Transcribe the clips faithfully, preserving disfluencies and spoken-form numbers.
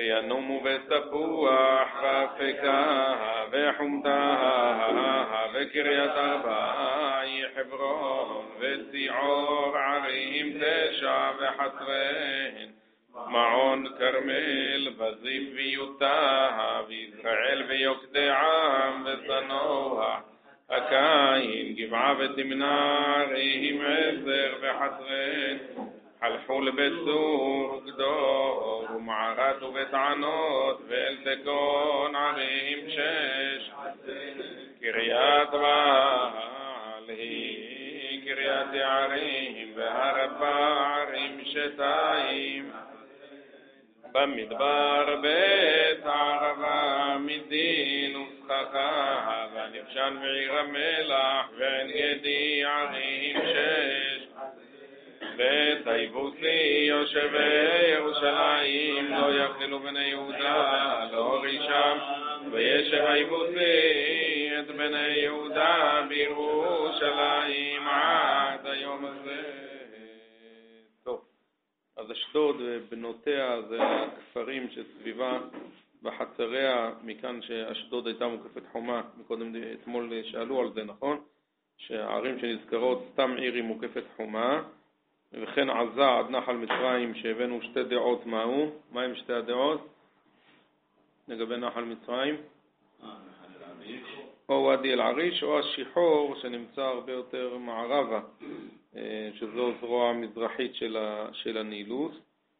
וינומו ותפוח ואפקה וחומתה וקריית ארבע היא חברון וציעור ערים תשע וחצרהן מעון כרמל וזיף ויוטה וישראל ויוקדעם וזנוע הקין גבעה ותמנע ערים עשר וחצרהן חלחו לבית צור גדור ומערת ובית ענות ואל תקון ערים שש קריית בעל היא קריית יערים והרבה ערים שתיים במדבר בית הערבה מדין וסככה והנפשן ועיר המלח ועין גדי ערים שש בית היבוסי יושבי ירושלים לא יבחילו בני יהודה לא רישם וישב היבוסי את בני יהודה בירושלים עד היום הזה. טוב, אז אשדוד ובנותיה זה הכפרים שסביבה בחצריה, מכאן שאשדוד הייתה מוקפת חומה, מקודם אתמול שאלו על זה, נכון? שהערים שנזכרות סתם עיר היא מוקפת חומה, וכן עזה עד נחל מצרים שהבאנו שתי דעות. מהו? מה הם שתי הדעות לגבי נחל מצרים? או ואדי אל עריש או השיחור שנמצא הרבה יותר מערבה, שזו זרוע המזרחית של, של הנילוס.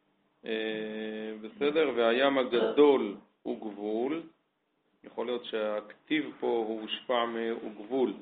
בסדר? והים הגדול הוא גבול, יכול להיות שהכתיב פה הוא הושפע הוא גבול.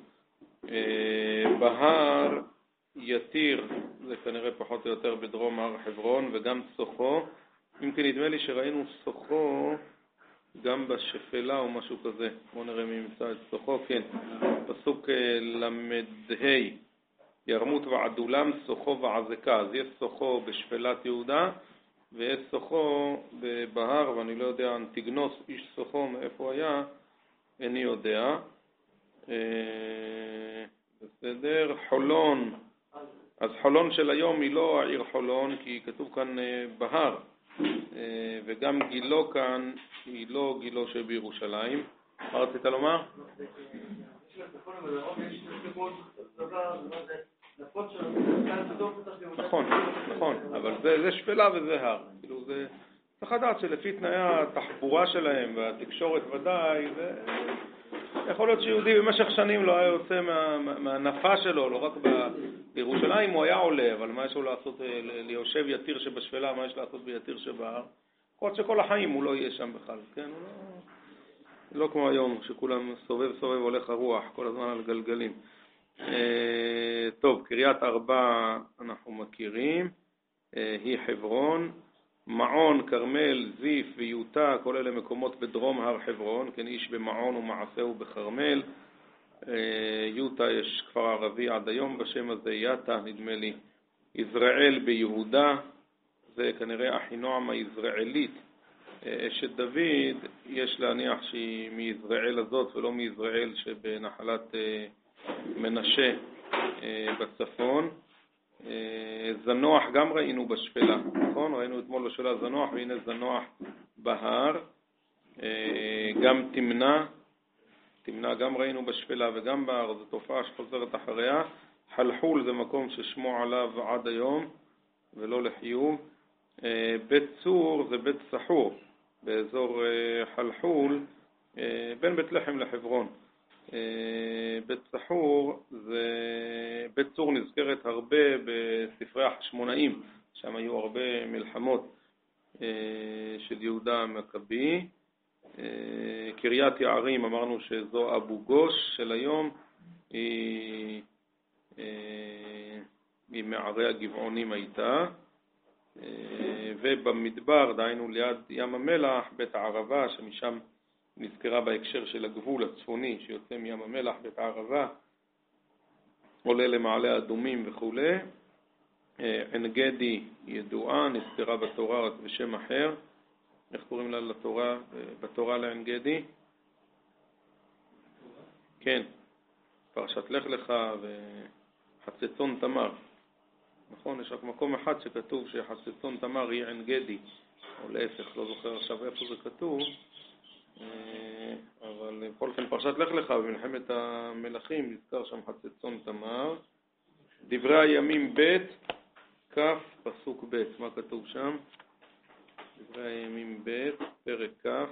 בהר יתיר זה כנראה פחות או יותר בדרום הר חברון, וגם סוחו, אם כי נדמה לי שראינו סוחו גם בשפלה או משהו כזה. בואו נראה מי ימצא את סוחו. כן, פסוק למד-ה' ירמות ועדולם סוחו ועזקה. אז יש סוחו בשפלת יהודה ויש סוחו בהר, ואני לא יודע, אנטיגנוס איש סוחו מאיפה היה, איני יודע. בסדר. חולון, אז חולון של היום היא לא העיר חולון, כי כתוב כאן בהר, וגם גילו כאן היא לא גילו שבירושלים. מה רצית לומר? נכון, נכון, אבל זה, זה שפלה וזה הר. כאילו זה, צריך לדעת שלפי תנאי התחבורה שלהם והתקשורת ודאי, זה יכול להיות שיהודי במשך שנים לא היה יוצא מה, מהנפה שלו, לא רק בירושלים הוא היה עולה, אבל מה יש לו לעשות, ליושב יתיר שבשפלה, מה יש לעשות ביתיר שבהר? יכול להיות שכל החיים הוא לא יהיה שם בכלל, כן? הוא לא, לא כמו היום, שכולם סובב סובב הולך הרוח, כל הזמן על גלגלים. אה, טוב, קריית ארבע אנחנו מכירים, אה, היא חברון, מעון, כרמל, זיף ויוטה, כל אלה מקומות בדרום הר חברון, כן, איש במעון ומעשהו בחרמל. יוטה יש כפר ערבי עד היום בשם הזה, יתה נדמה לי. יזרעאל ביהודה, זה כנראה אחינועם היזרעאלית. אשת דוד, יש להניח שהיא מיזרעאל הזאת ולא מיזרעאל שבנחלת מנשה בצפון. זנוח גם ראינו בשפלה, נכון? ראינו אתמול בשפלה זנוח, והנה זנוח בהר. גם תמנע, תמנע גם ראינו בשפלה וגם בהר, זו תופעה שחוזרת אחריה. חלחול זה מקום ששמו עליו עד היום ולא לחיוב. בית צור זה בית סחור באזור חלחול בין בית לחם לחברון. בית סחור זה, בית צור נזכרת הרבה בספרי החשמונאים, שם היו הרבה מלחמות של יהודה המכבי. קריית יערים אמרנו שזו אבו גוש של היום, היא, היא מערי הגבעונים הייתה. ובמדבר, דהיינו ליד ים המלח, בית הערבה, שמשם נזכרה בהקשר של הגבול הצפוני שיוצא מים המלח, בית הערבה, עולה למעלה אדומים וכו'. עין גדי ידועה, נזכרה בתורה בשם אחר. איך קוראים לה לתורה, בתורה לעין גדי? כן, פרשת לך לך וחצצון תמר. נכון, יש רק מקום אחד שכתוב שחצצון תמר היא עין גדי, או להפך, לא זוכר עכשיו איפה זה כתוב, אבל בכל אופן פרשת לך לך במלחמת המלכים נזכר שם חצצון תמר. דברי הימים ב' כ' פסוק ב', מה כתוב שם? דברי הימים ב' פרק כ'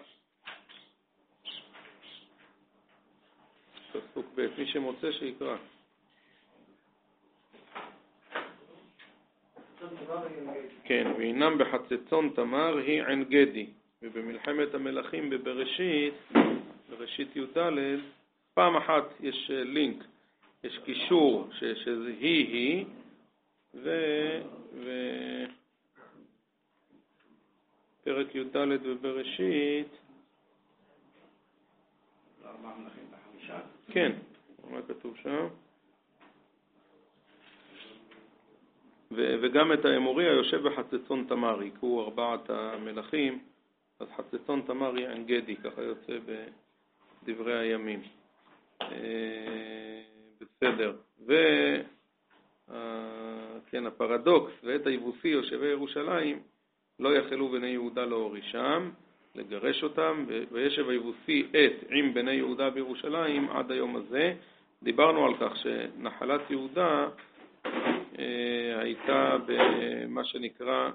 פסוק ב', מי שמוצא שיקרא. כן, והינם בחצצון תמר היא עין גדי, ובמלחמת המלכים בבראשית, בראשית י"ד, פעם אחת יש לינק, יש קישור ש, שזה היא היא, ו, ו פרק י"ד בבראשית, כן, מה כתוב שם? וגם את האמורי היושב בחצצון תמר, יקראו ארבעת המלכים, אז חצצון תמר היא עין גדי, ככה יוצא בדברי הימים. בסדר. וכן, הפרדוקס, ואת היבוסי יושבי ירושלים לא יחלו בני יהודה להורישם, לגרש אותם, וישב היבוסי את עם בני יהודה בירושלים עד היום הזה. דיברנו על כך שנחלת יהודה הייתה במה שנקרא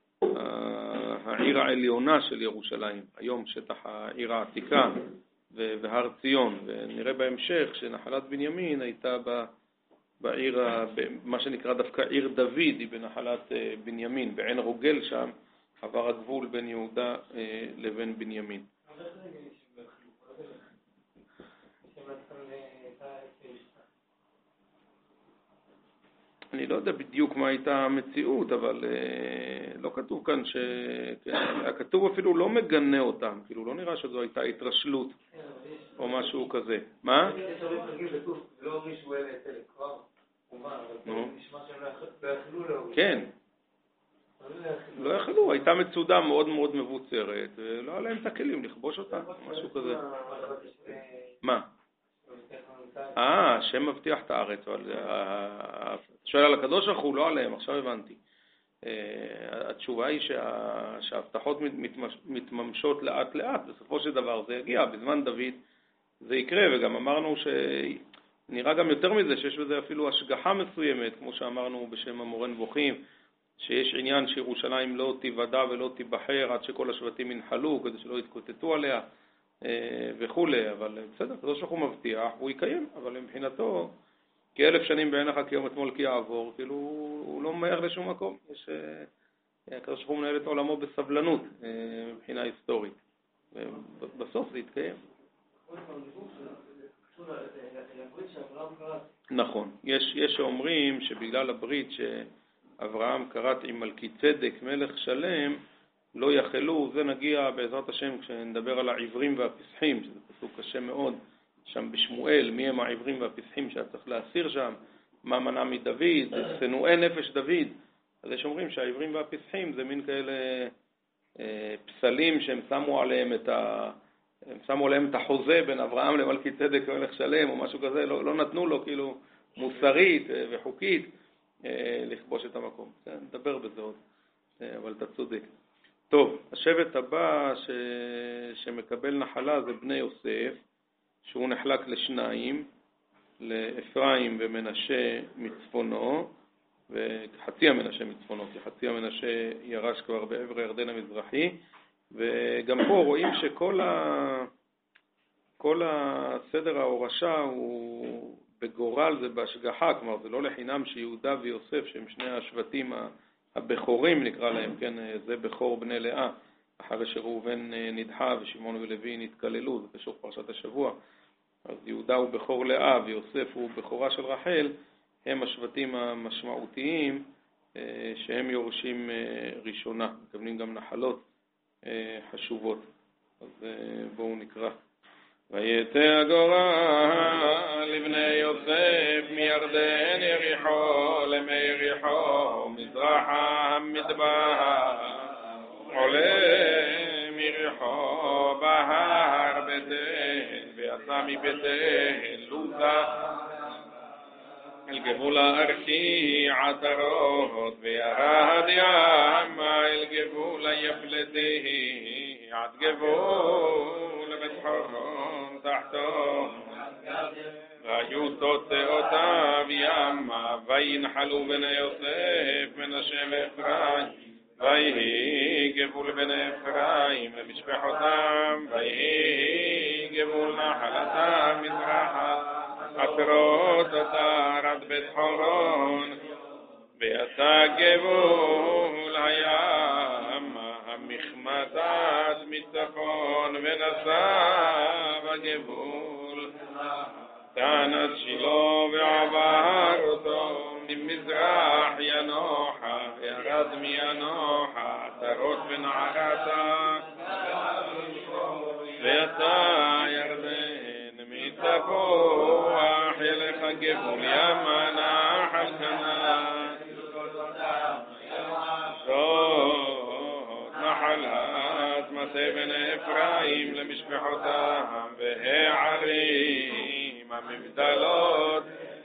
העיר העליונה של ירושלים, היום שטח העיר העתיקה והר ציון, ונראה בהמשך שנחלת בנימין הייתה בעיר, מה שנקרא דווקא עיר דוד, היא בנחלת בנימין, בעין רוגל שם עבר הגבול בין יהודה לבין בנימין. אני לא יודע בדיוק מה הייתה המציאות, אבל אה, לא כתוב כאן ש... הכתוב אפילו לא מגנה אותם, כאילו לא נראה שזו הייתה התרשלות או משהו כזה. מה? יש הרבה פרקים כתוב, לא מישהו אלה את אלה כבר, אבל פה נשמע שהם לא יכלו להוריד. כן. לא יכלו, הייתה מצודה מאוד מאוד מבוצרת, ולא היה להם את הכלים לכבוש אותה, משהו כזה. מה? אה, השם מבטיח את הארץ, אבל שואל על הקדוש ברוך הוא, לא עליהם, עכשיו הבנתי. התשובה היא שההבטחות מתממשות לאט לאט, בסופו של דבר זה יגיע, בזמן דוד זה יקרה, וגם אמרנו שנראה גם יותר מזה, שיש בזה אפילו השגחה מסוימת, כמו שאמרנו בשם המורה נבוכים, שיש עניין שירושלים לא תיוודע ולא תיבחר עד שכל השבטים ינחלו, כדי שלא יתקוטטו עליה וכו', אבל בסדר, הקדוש ברוך הוא מבטיח, הוא יקיים, אבל מבחינתו, כאלף שנים בעינך כיום אתמול כי יעבור, כאילו הוא לא ממהר לשום מקום, יש, הקדוש ברוך הוא מנהל את עולמו בסבלנות מבחינה היסטורית, ובסוף זה יתקיים. נכון, יש, יש שאומרים שבגלל הברית שאברהם קראת עם מלכי צדק מלך שלם, לא יחלו, זה נגיע בעזרת השם כשנדבר על העברים והפסחים, שזה פסוק קשה מאוד, שם בשמואל, מי הם העברים והפסחים שהיה צריך להסיר שם, מה מנע מדוד, שנואי נפש דוד. אז יש אומרים שהעברים והפסחים זה מין כאלה אה, פסלים שהם שמו עליהם את ה... הם שמו עליהם את החוזה בין אברהם למלכי צדק מלך שלם או משהו כזה, לא, לא נתנו לו כאילו מוסרית וחוקית אה, לכבוש את המקום. נדבר בזה עוד, אה, אבל אתה צודק. טוב, השבט הבא ש... שמקבל נחלה זה בני יוסף, שהוא נחלק לשניים, לאפרים ומנשה מצפונו, וחצי המנשה מצפונו, כי חצי המנשה ירש כבר בעבר הירדן המזרחי, וגם פה רואים שכל ה... כל הסדר ההורשה הוא בגורל, זה בהשגחה, כלומר זה לא לחינם שיהודה ויוסף שהם שני השבטים הבכורים נקרא להם, כן, זה בכור בני לאה, אחרי שראובן נדחה ושמעון ולוי נתקללו, זה קשור פרשת השבוע, אז יהודה הוא בכור לאה ויוסף הוא בכורה של רחל, הם השבטים המשמעותיים שהם יורשים ראשונה, מקבלים גם נחלות חשובות. אז בואו נקרא. ויצא הגורל לבני יוסף מירדן יריחו למי יריחו מזרחה המדבר עולה מיריחו בהר בית-אל ויצא מבית-אל לוזה אל גבול הארכי עטרות וירד ימה אל גבול היפלתי עד גבול בית חורון תחתו והיו תוצאותיו ימה וינחלו בני יוסף מנשה ואפרים ויהי גבול בני אפרים למשפחותם ויהי גבול נחלתם מזרחה עטרות אותה עד בית חורון ויצא גבול הים המחמדת מצפון ונסע בגבול תענת שילה ועבר אותו ממזרח ינוחה ירד מינוחה עטרות ונערתה ויצא ירדן מצפוח ילך גבול ימה נחל כנען זאת נחלת מטה בני אפרים למשפחותם והערים המבדלות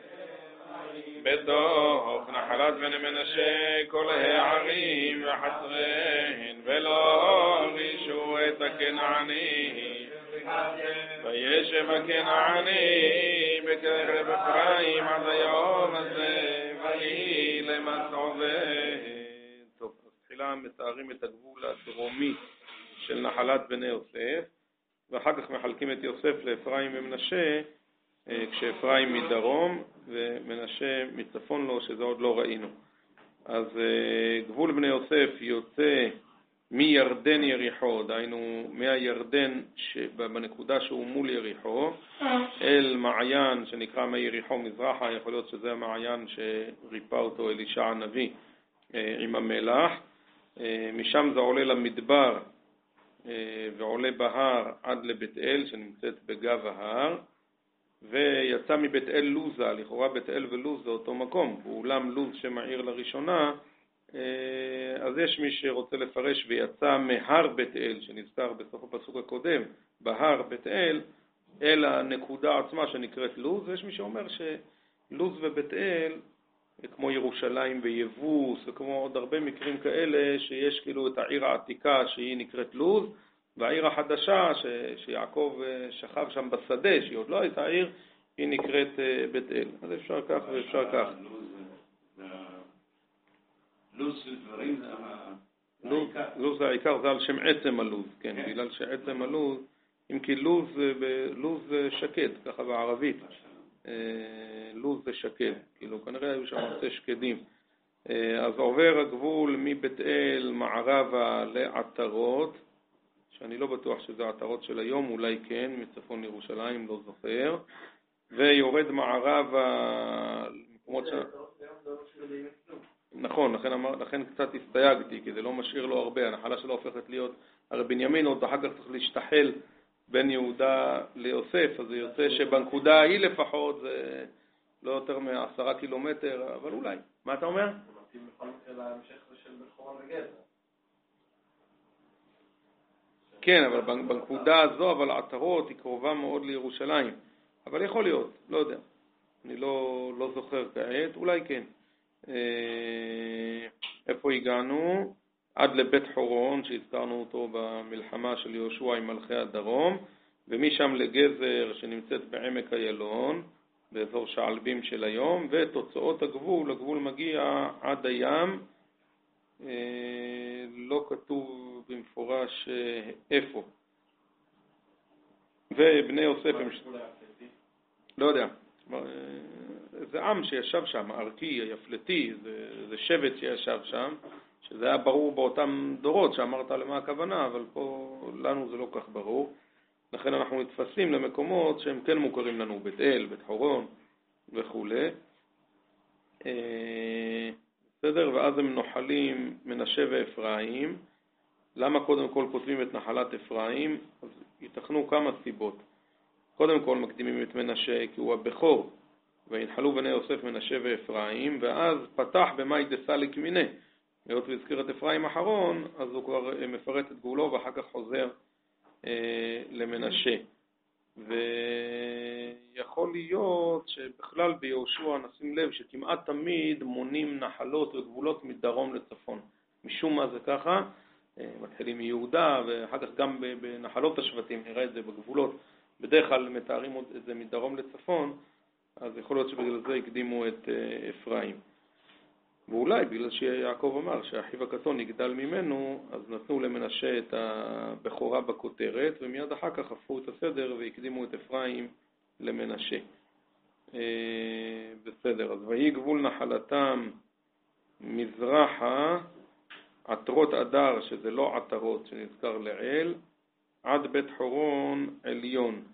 בתוך נחלת בני מנשה כל הערים וחצריהן ולא רישו את הכנעני וישב הכנעני בקרב אפרים עד היום הזה ויהי למצעובד. טוב, אז תחילה מתארים את הגבול הדרומי של נחלת בני יוסף ואחר כך מחלקים את יוסף לאפרים ומנשה כשאפרים מדרום ומנשה מצפון לו שזה עוד לא ראינו. אז גבול בני יוסף יוצא מירדן יריחו, דהיינו מהירדן בנקודה שהוא מול יריחו אל מעיין שנקרא מיריחו מזרחה, יכול להיות שזה המעיין שריפא אותו אלישע הנביא עם המלח, משם זה עולה למדבר ועולה בהר עד לבית אל שנמצאת בגב ההר ויצא מבית אל לוזה, לכאורה בית אל ולוז זה אותו מקום, ואולם לוז שמעיר לראשונה, אז יש מי שרוצה לפרש ויצא מהר בית אל שנזכר בסוף הפסוק הקודם, בהר בית אל, אל הנקודה עצמה שנקראת לוז, ויש מי שאומר שלוז ובית אל, כמו ירושלים ויבוס, וכמו עוד הרבה מקרים כאלה, שיש כאילו את העיר העתיקה שהיא נקראת לוז, והעיר החדשה ש... שיעקב שכב שם בשדה, שהיא עוד לא הייתה עיר, היא נקראת בית אל. אז אפשר כך ואפשר כך. לוז של דברים זה העיקר. לוז זה העיקר, זה על שם עצם הלוז, כן, בגלל שעצם הלוז, אם כי לוז זה שקד, ככה בערבית. לוז זה שקד, כאילו כנראה היו שם הרבה שקדים. אז עובר הגבול מבית אל מערבה לעטרות, שאני לא בטוח שזה העטרות של היום, אולי כן, מצפון ירושלים, לא זוכר, ויורד מערבה למקומות ש... נכון, לכן, אמר, לכן קצת הסתייגתי, כי זה לא משאיר לו הרבה, הנחלה שלו הופכת להיות, הרי בנימין עוד אחר כך צריך להשתחל בין יהודה ליוסף, אז זה יוצא שבנקודה ההיא לפחות זה לא יותר מעשרה קילומטר, אבל אולי. מה אתה אומר? זה מתאים בכל מקרה להמשך של בכורה וגזע. כן, אבל בנקודה הזו, אבל העטרות היא קרובה מאוד לירושלים. אבל יכול להיות, לא יודע. אני לא, לא זוכר כעת, אולי כן. איפה הגענו? עד לבית חורון, שהזכרנו אותו במלחמה של יהושע עם מלכי הדרום, ומשם לגזר שנמצאת בעמק איילון, באזור שעלבים של היום, ותוצאות הגבול, הגבול מגיע עד הים, לא כתוב במפורש איפה. ובני יוסף הם... לא יודע. זה עם שישב שם, ארכי, היפלתי, זה, זה שבט שישב שם, שזה היה ברור באותם דורות שאמרת למה הכוונה, אבל פה לנו זה לא כך ברור. לכן אנחנו מתפסים למקומות שהם כן מוכרים לנו, בית אל, בית חורון וכו'. בסדר, ואז הם נוחלים מנשה ואפרים. למה קודם כל כותבים את נחלת אפרים? אז ייתכנו כמה סיבות. קודם כל מקדימים את מנשה כי הוא הבכור, וינחלו בני יוסף מנשה ואפרים, ואז פתח במאי דסליק מיני. היות והזכיר את אפרים אחרון, אז הוא כבר מפרט את גבולו ואחר כך חוזר אה, למנשה. ויכול להיות שבכלל ביהושע נשים לב שכמעט תמיד מונים נחלות וגבולות מדרום לצפון. משום מה זה ככה, מתחילים מיהודה ואחר כך גם בנחלות השבטים, נראה את זה בגבולות, בדרך כלל מתארים את זה מדרום לצפון, אז יכול להיות שבגלל זה הקדימו את אפרים. ואולי בגלל שיעקב אמר שהאחיו הקטון יגדל ממנו, אז נתנו למנשה את הבכורה בכותרת, ומיד אחר כך הפכו את הסדר והקדימו את אפרים למנשה. בסדר, אז ויהי גבול נחלתם מזרחה, עטרות אדר, שזה לא עטרות שנזכר לעיל, עד בית חורון עליון.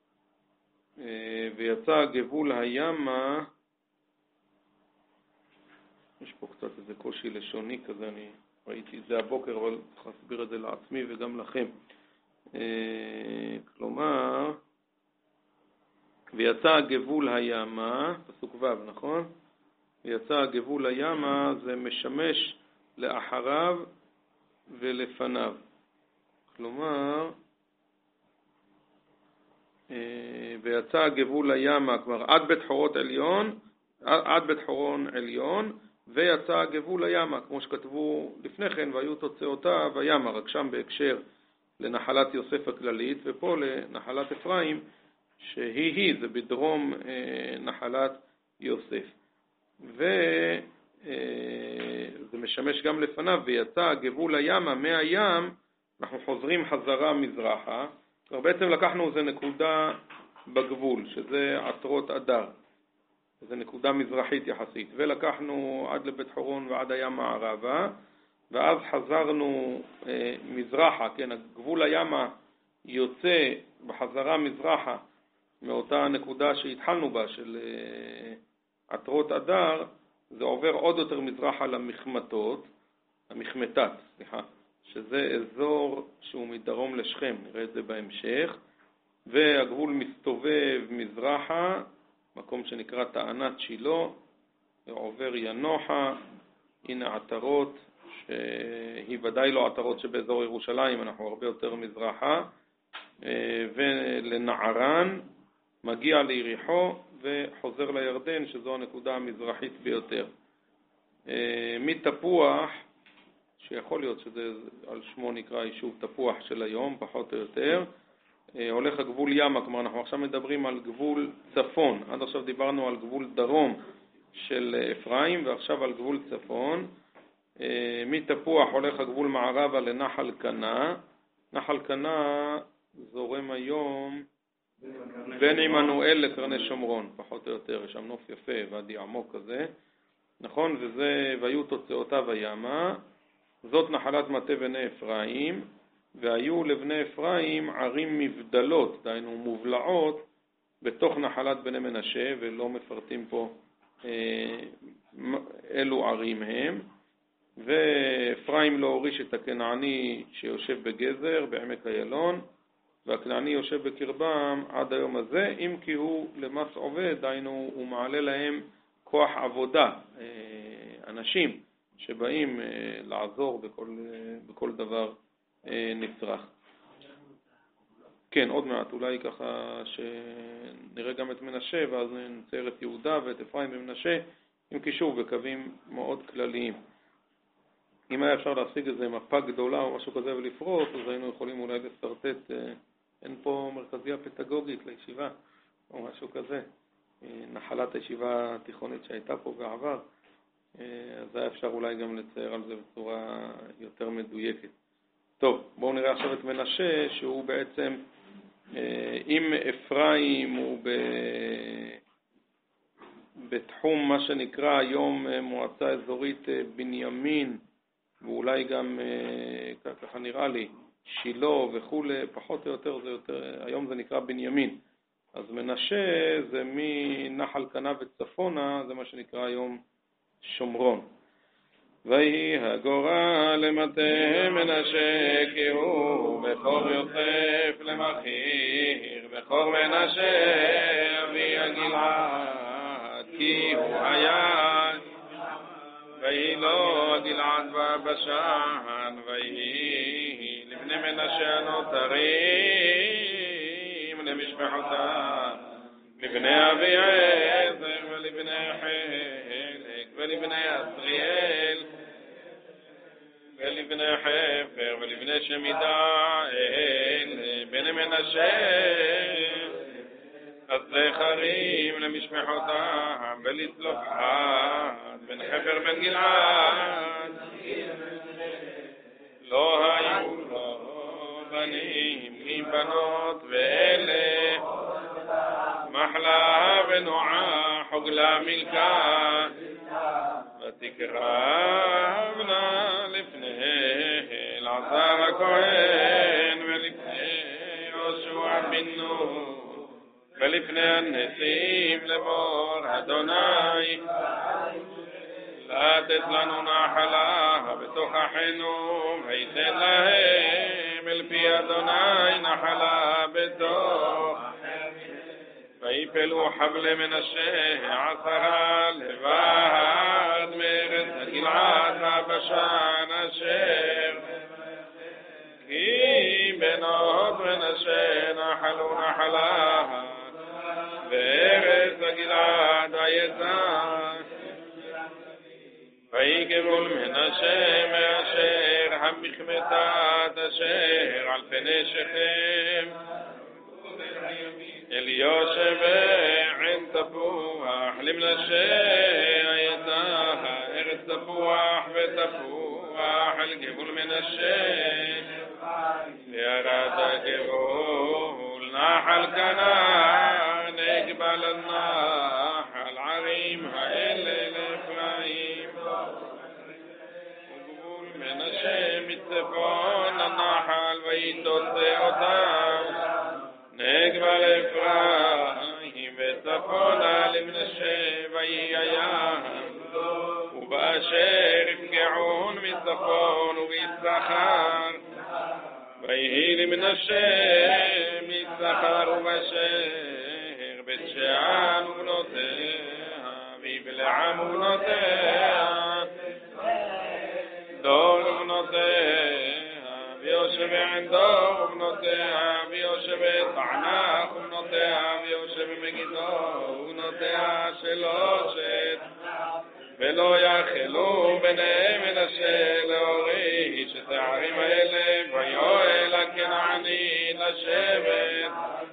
ויצא גבול הימה, יש פה קצת איזה קושי לשוני כזה, אני ראיתי את זה הבוקר, אבל צריך להסביר את זה לעצמי וגם לכם. כלומר, ויצא גבול הימה, פסוק ו', נכון? ויצא גבול הימה, זה משמש לאחריו ולפניו. כלומר, ויצא גבול הימה, כלומר עד בית חורות עליון, עד בית חורון עליון, ויצא גבול הימה, כמו שכתבו לפני כן, והיו תוצאותיו הימה, רק שם בהקשר לנחלת יוסף הכללית, ופה לנחלת אפרים, שהיא היא, זה בדרום נחלת יוסף. וזה משמש גם לפניו, ויצא גבול הימה, מהים, אנחנו חוזרים חזרה מזרחה, כבר בעצם לקחנו איזה נקודה בגבול, שזה עטרות אדר. זו נקודה מזרחית יחסית, ולקחנו עד לבית חורון ועד הים מערבה, ואז חזרנו אה, מזרחה, כן, הגבול הימה יוצא בחזרה מזרחה מאותה נקודה שהתחלנו בה של אה, עטרות אדר, זה עובר עוד יותר מזרחה למחמתות, המחמתת, סליחה, שזה אזור שהוא מדרום לשכם, נראה את זה בהמשך, והגבול מסתובב מזרחה, מקום שנקרא תענת שילה, עובר ינוחה, הנה עטרות, שהיא ודאי לא עטרות שבאזור ירושלים, אנחנו הרבה יותר מזרחה, ולנערן, מגיע ליריחו וחוזר לירדן, שזו הנקודה המזרחית ביותר. מתפוח, שיכול להיות שזה על שמו נקרא יישוב תפוח של היום, פחות או יותר, הולך הגבול ימה, כלומר אנחנו עכשיו מדברים על גבול צפון, עד עכשיו דיברנו על גבול דרום של אפרים ועכשיו על גבול צפון. מתפוח הולך הגבול מערבה לנחל קנה, נחל קנה זורם היום בין עמנואל לקרני שומרון, פחות או יותר, יש שם נוף יפה ועדי עמוק כזה, נכון? וזה והיו תוצאותיו הימה, זאת נחלת מטה בני אפרים, והיו לבני אפרים ערים מבדלות, דהיינו מובלעות, בתוך נחלת בני מנשה, ולא מפרטים פה אה, אלו ערים הם. ואפרים לא הוריש את הכנעני שיושב בגזר, בעמק איילון, והכנעני יושב בקרבם עד היום הזה, אם כי הוא למס עובד, דהיינו הוא מעלה להם כוח עבודה, אה, אנשים שבאים אה, לעזור בכל, אה, בכל דבר נצרך. כן, עוד מעט, אולי ככה שנראה גם את מנשה, ואז נצייר את יהודה ואת אפרים ומנשה, עם קישור בקווים מאוד כלליים. אם היה אפשר להשיג איזה מפה גדולה או משהו כזה ולפרוט, אז היינו יכולים אולי לסרטט, אין פה מרכזיה פדגוגית לישיבה, או משהו כזה, נחלת הישיבה התיכונית שהייתה פה בעבר, אז היה אפשר אולי גם לצייר על זה בצורה יותר מדויקת. טוב, בואו נראה עכשיו את מנשה, שהוא בעצם, אם אפרים הוא ב... בתחום מה שנקרא היום מועצה אזורית בנימין, ואולי גם, ככה נראה לי, שילה וכו', פחות או יותר, זה יותר, היום זה נקרא בנימין. אז מנשה זה מנחל קנה וצפונה, זה מה שנקרא היום שומרון. ויהי הגורל למטה מנשה, כי הוא בכור יוסף למחיר, בכור מנשה אבי הגלעד, כי הוא היה, ויהי לו הגלעד בבשן, ויהי לבני מנשה הנותרים למשפט למשפחותם, לבני אביעזר ולבני חלק ולבני אסריאל ולבני חפר ולבני שמידאל בני מנשה אז זכרים למשפחותם ולצלופחד בן חפר בן גלעד לא היו לו בנים כי בנות ואלה מחלה ונועה חוגלה מלכה ותקרבנה לפני אלעזר הכהן ולפני יהושע בן נון ולפני הנשיאים לאמור אדוני לתת לנו נחלה בתוך אחינו וייתן להם אל פי אדוני נחלה בתוך ויפלו חבלי מנשה עשרה לבד מארץ הגלעד הבשן אשר כי בנות מנשה נחלו נחלה בארץ הגלעד היזן ויגמול מנשה מאשר המחמדת אשר על פני שכם אל יושב עין תפוח למנשה הייתה ארץ תפוח ותפוח על גבול מנשה וירד הגבול נחל כנען נגבל הנחל ערים האלה לאפרים וגבול מנשה מצפון הנחל ויתוצא אותם נגבל אפרים וצפונה למנשה ויהי הים ובאשר יפגעון מצפון וביששכר ויהי למנשה מיששכר ובאשר בית שאן ובנותיה ויבלעם ובנותיה דור ובנותיה ויושב עין דור ובנותיה ויושב תענך ובנותיה ויושב מגידו ובנותיה שלושת ולא יחלו ביניהם מנשה להוריש את הערים האלה ויואל הכנעני לשבת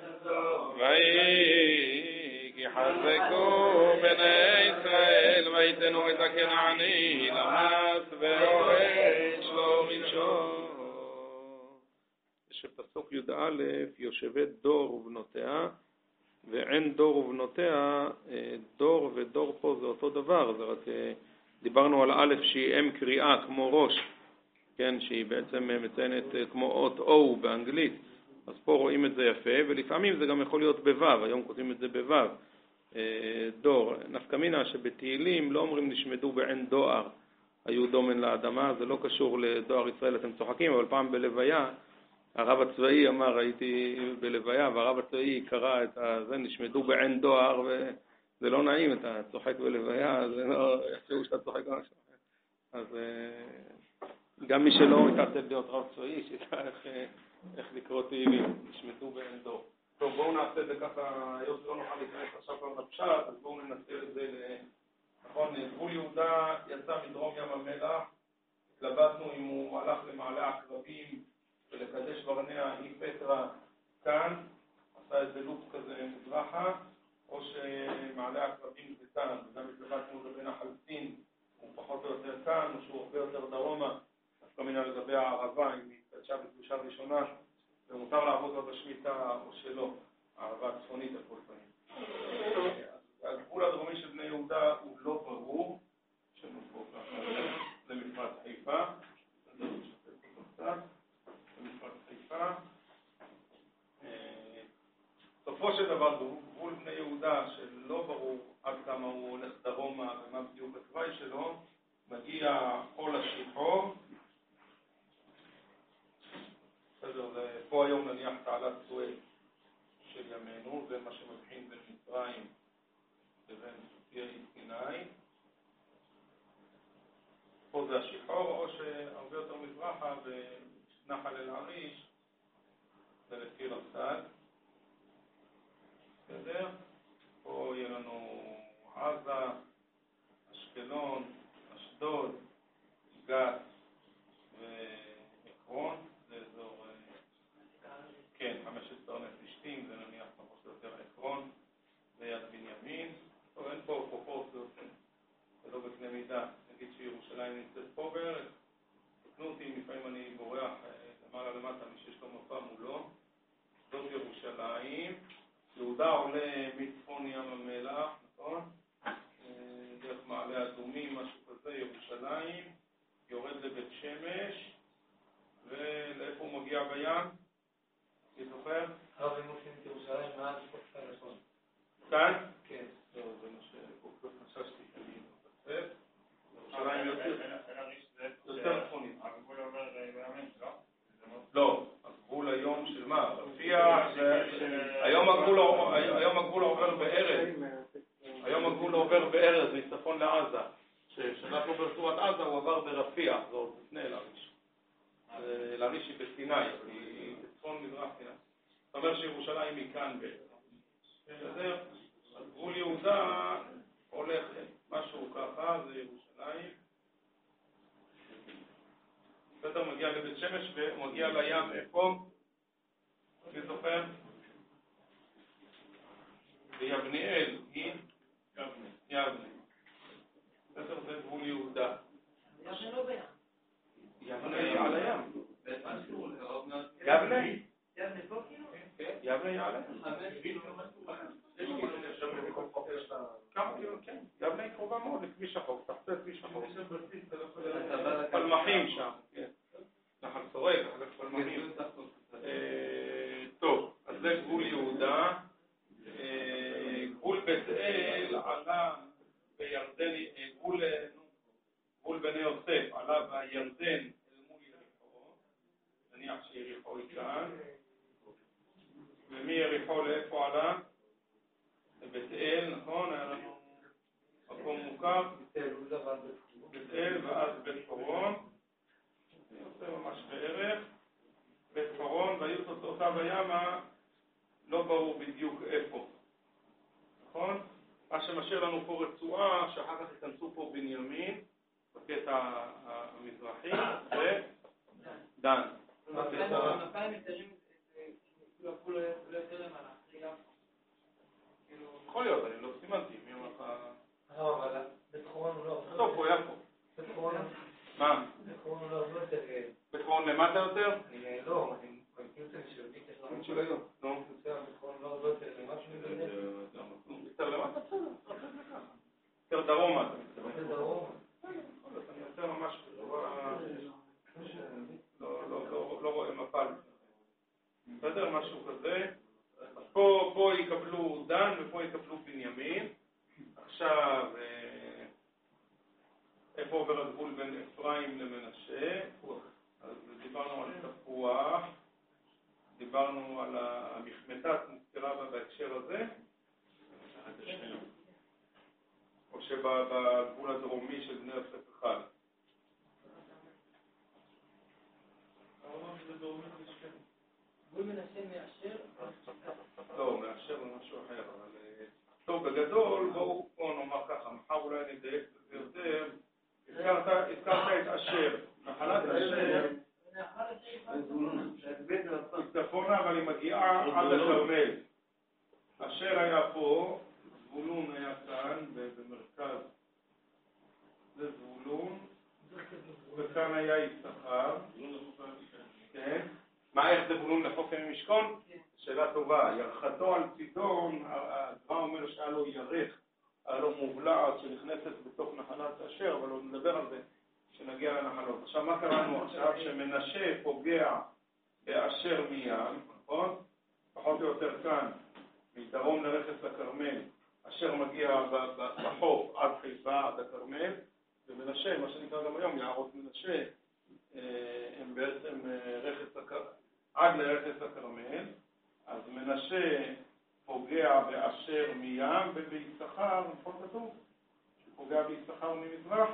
ויהי כי חזקו בני ישראל ויתנו את הכנעני למס והוריש לו ראשון. שפסוק י"א יושבת דור ובנותיה ועין דור ובנותיה, דור ודור פה זה אותו דבר, זה רק דיברנו על א' שהיא אם קריאה כמו ראש, כן, שהיא בעצם מציינת כמו אות O באנגלית, אז פה רואים את זה יפה, ולפעמים זה גם יכול להיות בוו, היום כותבים את זה בוו, דור. נפקא מינה שבתהילים לא אומרים נשמדו בעין דואר, היו דומן לאדמה, זה לא קשור לדואר ישראל, אתם צוחקים, אבל פעם בלוויה, הרב הצבאי אמר, הייתי בלוויה, והרב הצבאי קרא את זה, נשמדו בעין דואר, וזה לא נעים, אתה צוחק בלוויה, זה לא, יחשבו שאתה צוחק משהו. אז גם מי שלא מתעתד להיות רב צבאי, שידע איך, איך לקרוא תהילים, נשמדו בעין דור. טוב, בואו נעשה את זה ככה, היות לא נוכל להיכנס עכשיו כבר לפשט, אז בואו ננסה את זה, נכון, גבול יהודה יצא מדרום ים המלח, התלבטנו אם הוא הלך למעלה הקרבים, ולקדש ברנע היא פטרה כאן, עשה איזה לופ כזה מזרחה, או שמעלה הקרבים זה כאן, וגם התלבטנו לבין החלצין, הוא פחות או יותר כאן, או שהוא הרבה יותר דרומה, דווקא מינה לגבי הערבה, אם היא התקדשה בקדושה ראשונה, ומותר לעבוד בה בשמיטה או שלא, הערבה הצפונית על כל פנים. הגבול הדרומי של בני יהודה הוא לא ברור, שנובו ככה, זה מפרץ חיפה, זה משתף אותו קצת. במפרץ חיפה. סופו של דבר, גבול בני יהודה, שלא ברור עד כמה הוא הולך דרומה ומה בדיוק התוואי שלו, מגיע חול השיחור. בסדר, פה היום נניח תעלת סואץ של ימינו, זה מה שמבחין בין מצרים לבין סופיה סיני. פה זה השיחור, או שהרבה יותר מזרחה נחל אל עריש, זה לפי רפסד. בסדר? פה יהיה לנו עזה, אשקלון, אשדוד, גת ועקרון, זה אזור, כן, חמש עשרה פלישתים, זה נניח פחות או יותר עקרון, ויד בנימין, טוב, אין פה פרופורציות, זה לא בקנה מידה, נגיד שירושלים נמצאת פה בערך, תקנו אותי, לפעמים אני בורח למעלה למטה, מי שיש לו מפה מולו, זאת ירושלים, יהודה עולה מצפון ים המלח, נכון? דרך מעלה אדומים, משהו כזה, ירושלים, יורד לבית שמש, ולאיפה הוא מגיע בים? מי זוכר? הרב אם עושים את ירושלים מעל שפות נכון? כאן? כן. לא, זה מה שכל חששתי שאני מתפספס. ירושלים יותר צפונית. הגבול עובר בימים, לא? לא, הגבול היום של מה? רפיח, היום הגבול עובר בארז. היום הגבול עובר בארז מצפון לעזה. כשאנחנו ברצועת עזה הוא עבר ברפיח, זה עוד לפני אל-עריש. אל-עריש היא בסיני, אבל היא בצפון מזרח סיני. זאת אומרת שירושלים היא כאן בעצם. בסדר? הגבול יהודה הולך משהו ככה, זה ירושלים. בסדר, מגיע לבית שמש ומגיע לים איפה? מי זוכר? ביבניאל, היא? יבנה. יבנה. בסדר, זה גבול יהודה. יבנה לא בים. יבנה על הים. יבנה? יבנה? יבנה פה כאילו? כן, יבנה היא על הים. כמה כאילו, כן. יבנה היא קרובה מאוד לכביש החוף, תחת כביש החוף. פלמחים שם, כן. נחל סורג, נחל פלמחים. טוב, אז זה גבול יהודה. גבול בית אל עלה בירדן, גבול, גבול בני יוסף עלה בירדן אל מול יריחו. נניח שיריחו היא כאן. ומי יריחו לאיפה עלה? בית אל, נכון? היה לנו מקום מוכר. בית אל ואז בית חורון. זה יוצא ממש בערך. בית חורון והיו תוצאותיו הימה, לא ברור בדיוק איפה. נכון? מה שמשאיר לנו פה רצועה, שאחר כך ייכנסו פה בנימין, בקטע המזרחי, ודן. מתי הם מתארים את הגבול לא יותר למעלה? יכול להיות, אני לא סימנתי, מי אומר לך... לא, אבל בית חורון הוא לא... טוב, פה היה פה. בית חורון? מה? בית חורון הוא לא הרבה יותר... בית חורון למטה יותר? לא, אני מכיר את המשלבית, יש לנו של היום. נו. בית חורון לא הרבה יותר משהו מזה? יותר למטה? בסדר, יותר דרומה אתה מתכוון. יותר דרומה. אני יותר ממש לא רואה מפה. בסדר, משהו כזה. פה, פה יקבלו דן ופה יקבלו בנימין. עכשיו, איפה עובר הגבול בין אפרים למנשה? אז דיברנו על תפוח, דיברנו על המחמתת מוזכרה בה בהקשר הזה, או שבגבול הדרומי של בני יוסף אחד. גבול מנשה מאשר? לא, מאשר זה משהו אחר, אבל... טוב, בגדול, בואו פה נאמר ככה, מחר אולי נדייק זה יותר. הזכרת את אשר, נחלת אשר, צפונה, אבל היא מגיעה עד הכרמל. אשר היה פה, זבולון היה כאן, במרכז. זה זבולון, וכאן היה יששכר. כן. מה, איך זבולון לחופם משכון? שאלה טובה. ירחתו על צידון, הדבר אומר שהיה לו ירך, היה לו מובלעת שנכנסת בתוך נחלת אשר, אבל עוד נדבר על זה כשנגיע לנחלות. עכשיו, מה קראנו עכשיו? שמנשה פוגע באשר מים, נכון? פחות או יותר כאן, מדרום לרכס הכרמל, אשר מגיע בחוף עד חיפה, עד הכרמל, ומנשה, מה שנקרא גם היום, יערות מנשה, הם בעצם רכס הכרמל, עד לרכס הכרמל. אז מנשה פוגע באשר מים, וביששכר, נכון כתוב? שפוגע ביששכר ממזרח?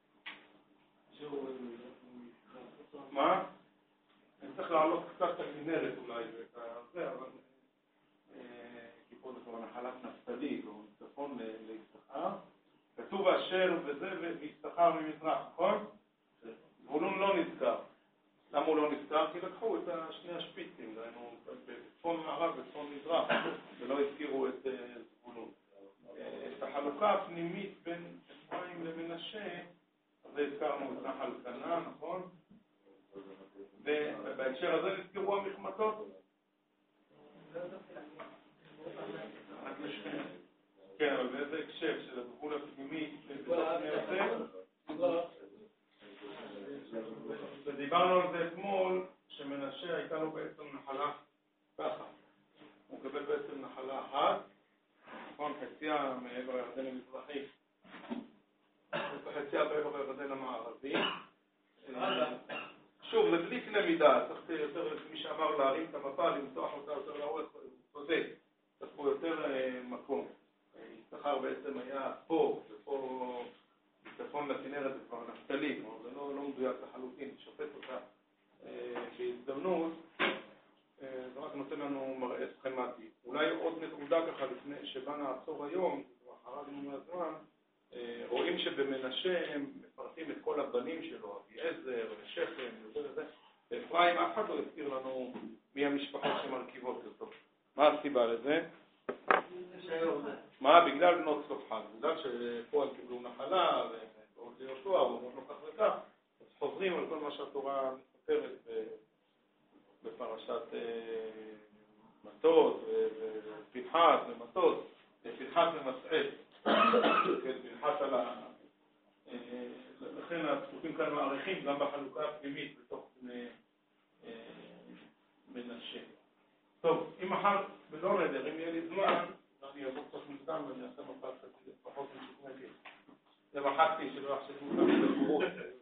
מה? אני צריך לעלות קצת את הכנרת אולי, זה, אבל כי פה זה כבר כבר נחלת נפתלי, או צפון ליששכר, כתוב אשר וזה ויששכר ממזרח, נכון? זבולון לא נזכר. למה הוא לא נזכר? כי לקחו את שני השפיצים, דהיינו בצפון מערב וצפון מזרח, ולא הזכירו את זבולון. את החלוקה הפנימית בין אפרים למנשה, אז הזכרנו את נחל קנה, נכון? ובהקשר הזה נזכרו המחמתות. כן, אבל באיזה הקשר של הגבול הפנימי ודיברנו על זה אתמול, שמנשה הייתה לו בעצם נחלה ככה. הוא מקבל בעצם נחלה אחת, נכון, חציה מעבר הירדן המזרחי, וחציה בעבר הירדן המערבי. שוב, זה בלי קנה מידה, צריך יותר, מי שאמר להרים את המפה, למתוח אותה יותר לאורך, הוא צודק, צריך פה יותר מקום. יששכר בעצם היה פה, ופה צפון לכנרת זה כבר נפתלי, זה לא, לא מדויק לחלוטין, שופט אותה בהזדמנות, זה רק נותן לנו מראה סכמטי. אולי עוד נקודה ככה לפני שבה נעצור היום, אחרינו מהזמן, רואים שבמנשה הם מפרטים את כל הבנים שלו, אביעזר, שכם, וזה וזה. באפרים אף אחד לא הזכיר לנו מי המשפחות שמרכיבות אותו. מה הסיבה לזה? מה? בגלל בנות צלופחד. בגלל שפה הם קיבלו נחלה, ועוד ליהושע, ועוד לא כך וכך, אז חוזרים על כל מה שהתורה מספרת בפרשת מטות, ופנחס ומטות, פנחס ומסעד. פנחס על ה... לכן הפסוקים כאן מעריכים גם בחלוקה הפנימית בתוך מנשה. טוב, אם מחר בלא נדר, אם יהיה לי זמן, אני אבוא קצת מוקדם ואני אעשה מפה קצת פחות משוכנתי. זה מחקתי שלא יחשבו כאן בקורות.